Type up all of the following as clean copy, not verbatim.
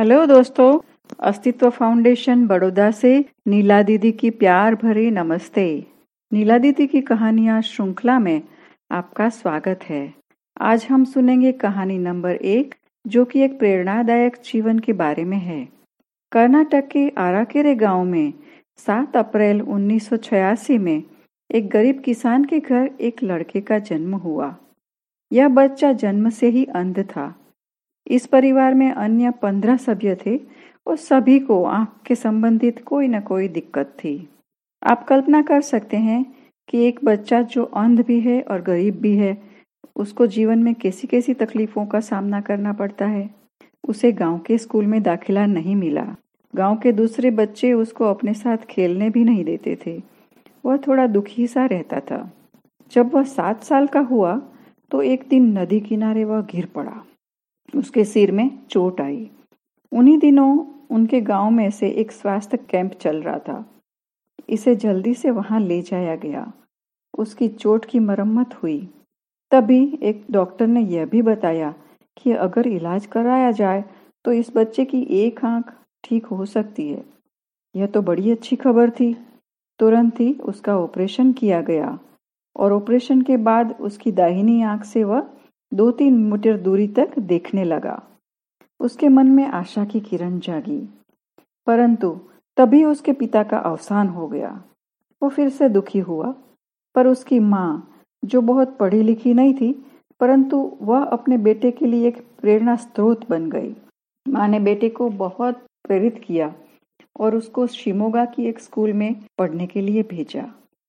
Hello दोस्तों, अस्तित्व foundation Baroda से नीला दीदी की प्यार भरी नमस्ते। नीला दीदी की कहानियाँ श्रृंखला में आपका स्वागत है। आज हम सुनेंगे कहानी नंबर 1, जो कि एक प्रेरणादायक जीवन के बारे में है। कर्नाटक के आराकेरे गांव में 7 अप्रैल 1986 में एक गरीब किसान के घर एक लड़के का जन्म हुआ। यह बच्चा जन्म से ही अंध था। इस परिवार में अन्य 15 सभ्य थे और सभी को आंख के संबंधित कोई न कोई दिक्कत थी। आप कल्पना कर सकते हैं कि एक बच्चा जो अंध भी है और गरीब भी है, उसको जीवन में कैसी कैसी तकलीफों का सामना करना पड़ता है। उसे गांव के स्कूल में दाखिला नहीं मिला। गांव के दूसरे बच्चे उसको अपने साथ खेलने भी नहीं देते थे। वह थोड़ा दुखी सा रहता था। जब वह 7 साल का हुआ तो एक दिन नदी किनारे वह गिर पड़ा। उसके सिर में चोट आई। उन्हीं दिनों उनके गांव में से एक स्वास्थ्य कैंप चल रहा था। इसे जल्दी से वहां ले जाया गया। उसकी चोट की मरम्मत हुई। तभी एक डॉक्टर ने यह भी बताया कि अगर इलाज कराया जाए तो इस बच्चे की एक आंख ठीक हो सकती है। यह तो बड़ी अच्छी खबर थी। तुरंत ही उसका ऑपरेशन किया गया और ऑपरेशन के बाद उसकी दाहिनी आंख से वह 2-3 मीटर दूरी तक देखने लगा। उसके मन में आशा की किरण जागी। परंतु तभी उसके पिता का अवसान हो गया। वो फिर से दुखी हुआ, पर उसकी माँ, जो बहुत पढ़ी लिखी नहीं थी, परंतु वह अपने बेटे के लिए एक प्रेरणा स्रोत बन गई। माँ ने बेटे को बहुत प्रेरित किया और उसको शिमोगा की एक स्कूल में पढ़ने के लिए भेजा।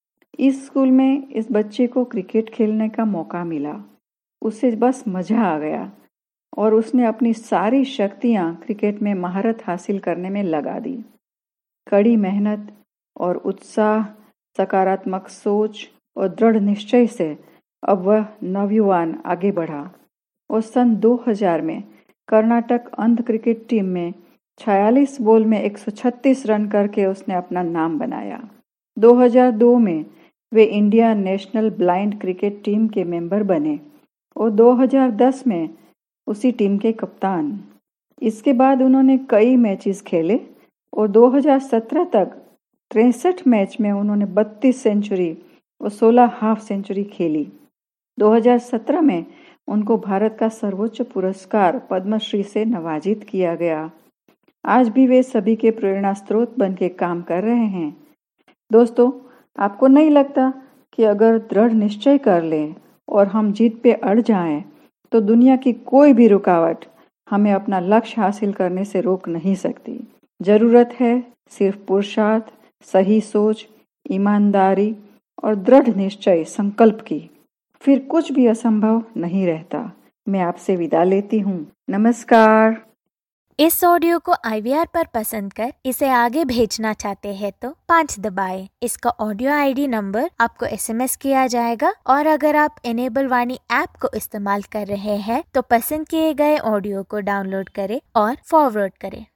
इस स्कूल में इस बच्चे को क्रिकेट खेलने का मौका मिला। उसे बस मजा आ गया और उसने अपनी सारी शक्तियां क्रिकेट में महारत हासिल करने में लगा दी। कड़ी मेहनत और उत्साह, सकारात्मक सोच और दृढ़ निश्चय से अब वह नवयुवान आगे बढ़ा और सन 2000 में कर्नाटक अंध क्रिकेट टीम में 46 बॉल में 136 रन करके उसने अपना नाम बनाया। 2002 में वे India national blind cricket team के मेंबर बने और 2010 में उसी टीम के कप्तान। इसके बाद उन्होंने कई मैचेस खेले और 2017 तक 63 मैच में उन्होंने 32 सेंचुरी और 16 हाफ सेंचुरी खेली। 2017 में उनको भारत का सर्वोच्च पुरस्कार पद्मश्री से नवाजित किया गया। आज भी वे सभी के प्रेरणा स्रोत बन के काम कर रहे हैं। दोस्तों, आपको नहीं लगता कि अगर दृढ़ निश्चय कर लें और हम जीत पे अड़ जाएं, तो दुनिया की कोई भी रुकावट हमें अपना लक्ष्य हासिल करने से रोक नहीं सकती। जरूरत है सिर्फ पुरुषार्थ, सही सोच, ईमानदारी और दृढ़ निश्चय, संकल्प की। फिर कुछ भी असंभव नहीं रहता। मैं आपसे विदा लेती हूँ। नमस्कार। इस ऑडियो को IVR पर पसंद कर इसे आगे भेजना चाहते हैं तो 5 दबाएं। इसका ऑडियो ID नंबर आपको SMS किया जाएगा और अगर आप इनेबल वाणी ऐप को इस्तेमाल कर रहे हैं तो पसंद किए गए ऑडियो को डाउनलोड करें और फॉरवर्ड करें।